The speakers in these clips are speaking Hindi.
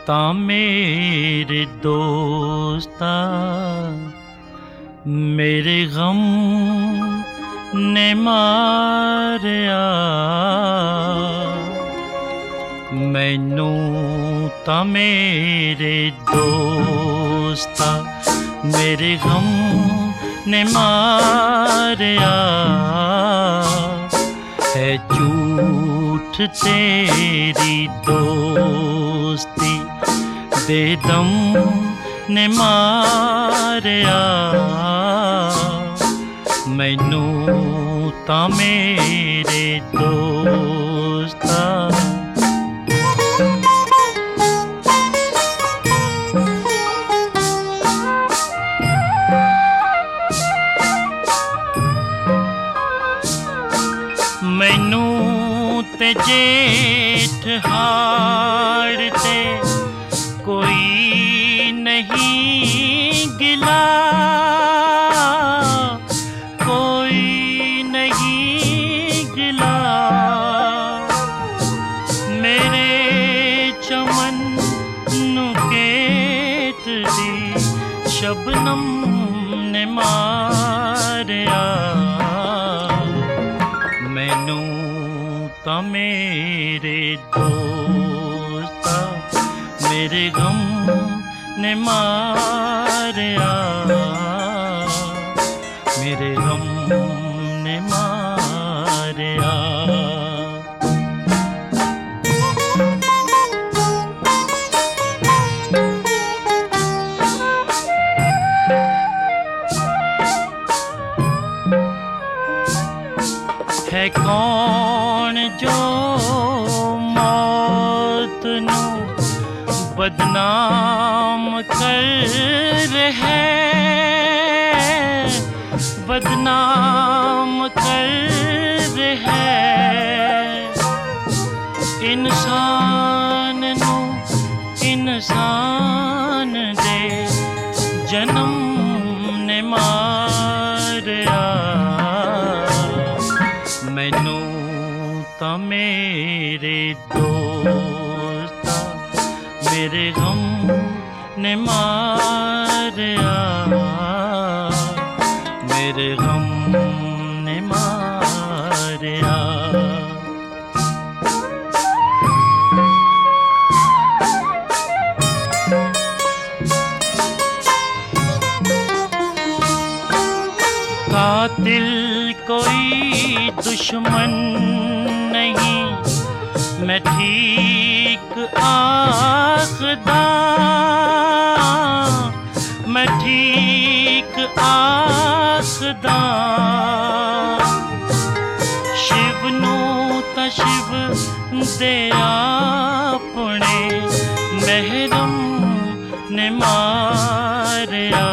ਤਾਂ ਮੇਰੇ ਦੋਸਤਾ ਮੇਰੇ ਗਮ ਨੇ ਮਾਰਿਆ। ਮੈਨੂੰ ਤਾਂ ਮੇਰੇ ਦੋਸਤਾ ਮੇਰੇ ਗਮ ਨੇ ਮਾਰਿਆ। है झूठ तेरी दोस्ती दे दम ने मारिया। मैनू तां मेरे दोस्ता मैनू ते जेठ हाड़ ते कोई नहीं गिला, कोई नहीं गिला। मेरे चमन नू केतली शबनम ने मारिया। मैनू तां मेरे दोस्ता मेरे गम ने मारिया। मेरे गम ने मारिया। है कौन जो मौत नू बदनाम कर है, बदनाम कर है। इंसान नू इंसान दे जन्म ने मारिया। मैनू तां मेरे दोस्ता मेरे गम ने मारिया। मेरे गम ने मारिया। कातिल कोई दुश्मन नहीं, मैं ठीक आखदा, मैं ठीक आखदा। शिव नू तां शिव दे अपने महरम ने मारिया।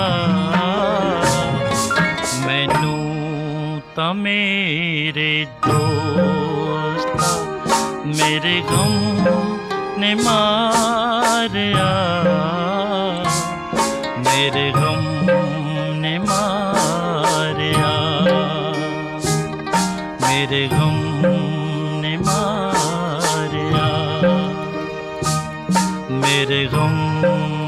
मैनू तां मेरे दोस्ता मेरे गम ने मारिया। मेरे गम ने मारिया। मेरे गम ने मारिया। मेरे गम